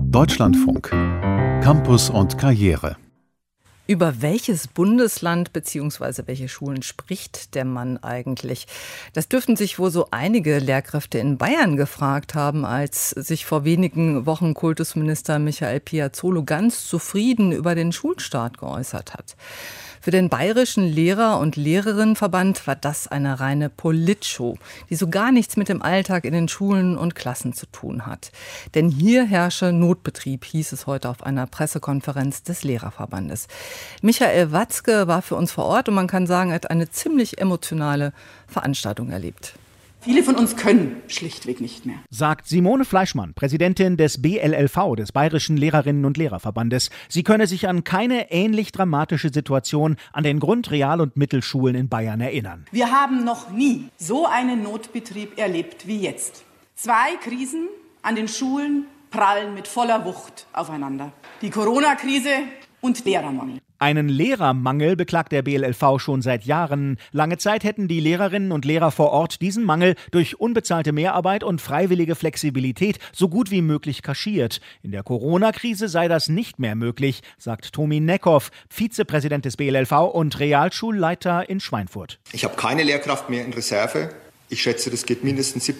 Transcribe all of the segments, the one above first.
Deutschlandfunk. Campus und Karriere. Über welches Bundesland bzw. welche Schulen spricht der Mann eigentlich? Das dürften sich wohl so einige Lehrkräfte in Bayern gefragt haben, als sich vor wenigen Wochen Kultusminister Michael Piazzolo ganz zufrieden über den Schulstart geäußert hat. Für den Bayerischen Lehrer- und Lehrerinnenverband war das eine reine Politshow, die so gar nichts mit dem Alltag in den Schulen und Klassen zu tun hat. Denn hier herrsche Notbetrieb, hieß es heute auf einer Pressekonferenz des Lehrerverbandes. Michael Watzke war für uns vor Ort und man kann sagen, er hat eine ziemlich emotionale Veranstaltung erlebt. Viele von uns können schlichtweg nicht mehr, sagt Simone Fleischmann, Präsidentin des BLLV, des Bayerischen Lehrerinnen- und Lehrerverbandes. Sie könne sich an keine ähnlich dramatische Situation an den Grund-, Real- und Mittelschulen in Bayern erinnern. Wir haben noch nie so einen Notbetrieb erlebt wie jetzt. 2 Krisen an den Schulen prallen mit voller Wucht aufeinander. Die Corona-Krise und Lehrermangel. Einen Lehrermangel beklagt der BLLV schon seit Jahren. Lange Zeit hätten die Lehrerinnen und Lehrer vor Ort diesen Mangel durch unbezahlte Mehrarbeit und freiwillige Flexibilität so gut wie möglich kaschiert. In der Corona-Krise sei das nicht mehr möglich, sagt Tomi Neckhoff, Vizepräsident des BLLV und Realschulleiter in Schweinfurt. Ich habe keine Lehrkraft mehr in Reserve. Ich schätze, das geht mindestens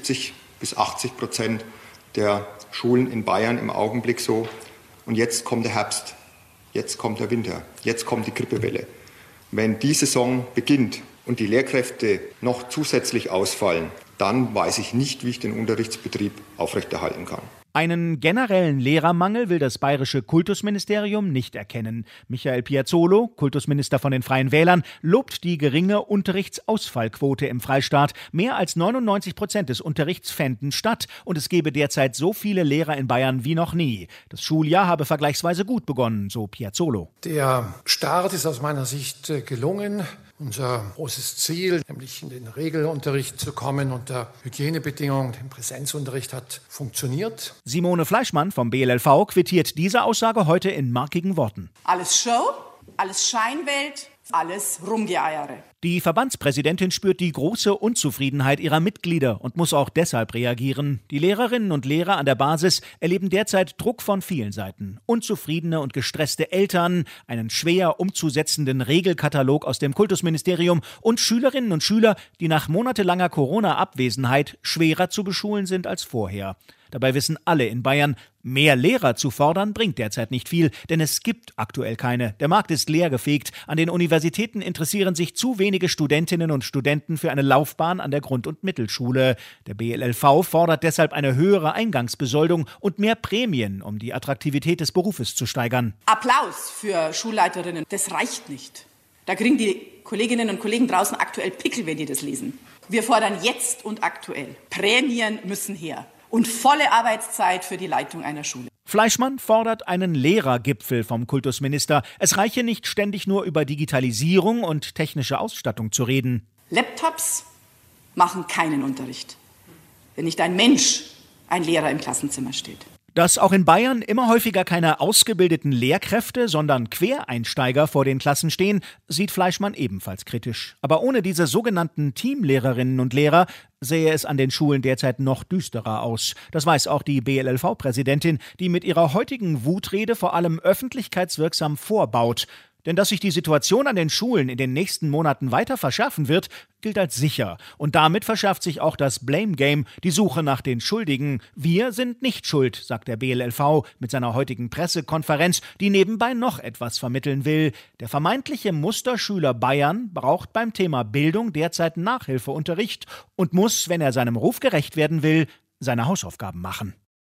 70-80% der Schulen in Bayern im Augenblick so. Und jetzt kommt der Herbst. Jetzt kommt der Winter, jetzt kommt die Grippewelle. Wenn die Saison beginnt und die Lehrkräfte noch zusätzlich ausfallen, dann weiß ich nicht, wie ich den Unterrichtsbetrieb aufrechterhalten kann. Einen generellen Lehrermangel will das bayerische Kultusministerium nicht erkennen. Michael Piazzolo, Kultusminister von den Freien Wählern, lobt die geringe Unterrichtsausfallquote im Freistaat. Mehr als 99% des Unterrichts fänden statt und es gebe derzeit so viele Lehrer in Bayern wie noch nie. Das Schuljahr habe vergleichsweise gut begonnen, so Piazzolo. Der Start ist aus meiner Sicht gelungen. Unser großes Ziel, nämlich in den Regelunterricht zu kommen unter Hygienebedingungen, den Präsenzunterricht hat funktioniert. Simone Fleischmann vom BLLV quittiert diese Aussage heute in markigen Worten. Alles Show, alles Scheinwelt, alles Rumgeeiere. Die Verbandspräsidentin spürt die große Unzufriedenheit ihrer Mitglieder und muss auch deshalb reagieren. Die Lehrerinnen und Lehrer an der Basis erleben derzeit Druck von vielen Seiten. Unzufriedene und gestresste Eltern, einen schwer umzusetzenden Regelkatalog aus dem Kultusministerium und Schülerinnen und Schüler, die nach monatelanger Corona-Abwesenheit schwerer zu beschulen sind als vorher. Dabei wissen alle in Bayern, mehr Lehrer zu fordern bringt derzeit nicht viel, denn es gibt aktuell keine. Der Markt ist leergefegt. An den Universitäten interessieren sich zu wenige Studentinnen und Studenten für eine Laufbahn an der Grund- und Mittelschule. Der BLLV fordert deshalb eine höhere Eingangsbesoldung und mehr Prämien, um die Attraktivität des Berufes zu steigern. Applaus für Schulleiterinnen, das reicht nicht. Da kriegen die Kolleginnen und Kollegen draußen aktuell Pickel, wenn die das lesen. Wir fordern jetzt und aktuell. Prämien müssen her. Und volle Arbeitszeit für die Leitung einer Schule. Fleischmann fordert einen Lehrergipfel vom Kultusminister. Es reiche nicht ständig nur über Digitalisierung und technische Ausstattung zu reden. Laptops machen keinen Unterricht, wenn nicht ein Mensch, ein Lehrer im Klassenzimmer steht. Dass auch in Bayern immer häufiger keine ausgebildeten Lehrkräfte, sondern Quereinsteiger vor den Klassen stehen, sieht Fleischmann ebenfalls kritisch. Aber ohne diese sogenannten Teamlehrerinnen und Lehrer sähe es an den Schulen derzeit noch düsterer aus. Das weiß auch die BLLV-Präsidentin, die mit ihrer heutigen Wutrede vor allem öffentlichkeitswirksam vorbaut. Denn dass sich die Situation an den Schulen in den nächsten Monaten weiter verschärfen wird, gilt als sicher. Und damit verschärft sich auch das Blame Game, die Suche nach den Schuldigen. Wir sind nicht schuld, sagt der BLLV mit seiner heutigen Pressekonferenz, die nebenbei noch etwas vermitteln will. Der vermeintliche Musterschüler Bayern braucht beim Thema Bildung derzeit Nachhilfeunterricht und muss, wenn er seinem Ruf gerecht werden will, seine Hausaufgaben machen.